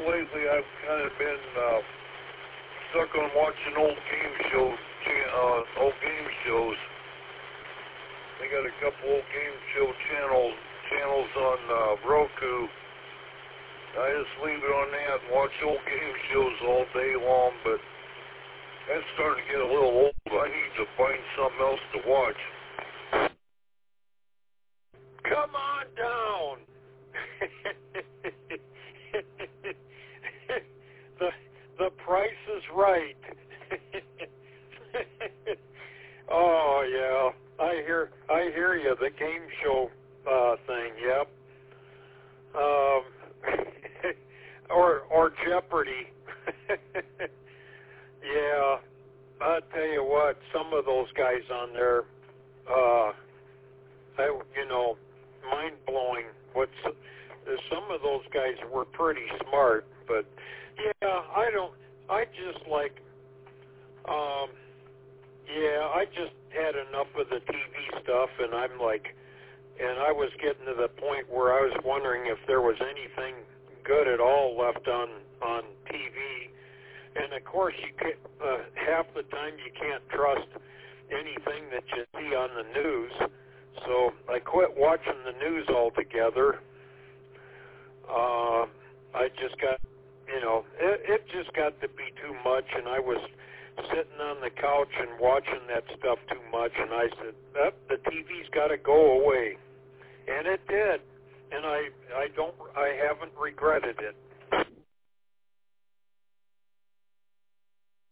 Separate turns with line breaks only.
lately I've kind of been stuck on watching old game shows. They got a couple old game show channels on Roku. I just leave it on that and watch old game shows all day long, but that's starting to get a little old. I need to find something else to watch.
Come on down. the price is right. Oh yeah, I hear you. The game show thing. Yep. Or Jeopardy. Yeah, I tell you what, some of those guys on there, mind blowing. Some of those guys were pretty smart, but yeah, I just had enough of the TV stuff, and I was getting to the point where I was wondering if there was anything good at all left on TV. And of course, half the time you can't trust anything that you see on the news. So I quit watching the news altogether. I just got, it just got to be too much, and I was sitting on the couch and watching that stuff too much, and I said, the TV's got to go away. And it did. And I haven't regretted it.